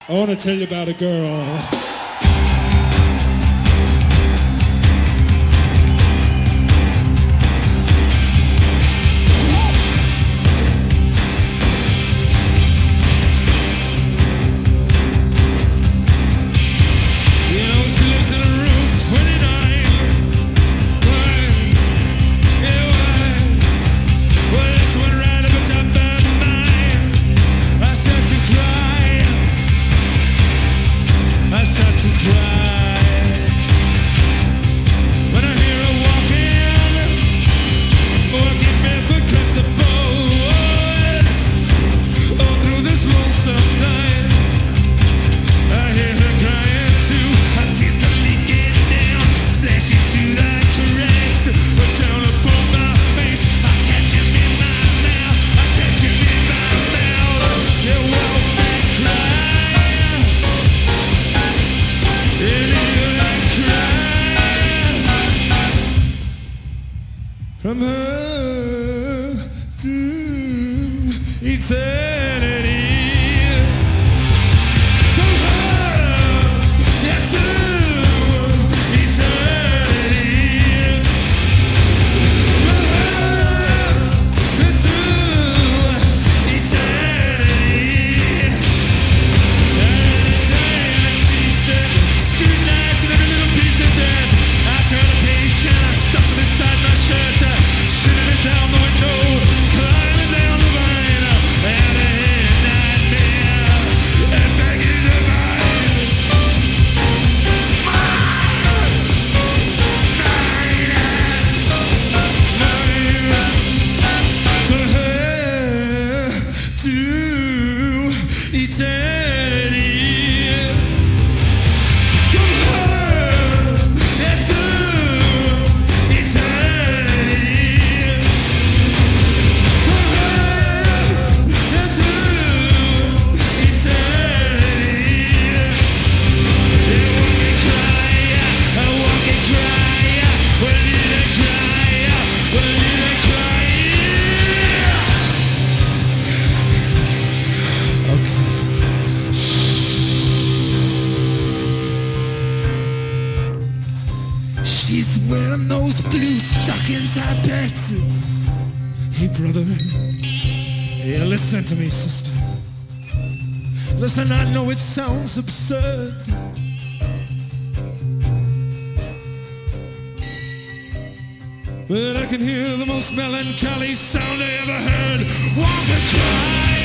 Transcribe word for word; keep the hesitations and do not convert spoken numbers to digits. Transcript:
I want to tell you about a girl. From her to eternity. From her yeah, to eternity. From her to eternity. And the day I cheated, scrutinized every little piece of dirt. I turned a page and I stuffed it inside my shirt. Shooting it down the window, climbing down the vine, and a nightmare, and begging to mine. Mine, mine, for her to eternity. She's wearing those blue stockings, I bet. Hey, brother. Yeah, listen to me, sister. Listen, I know it sounds absurd, but I can hear the most melancholy sound I ever heard. Walk and cry.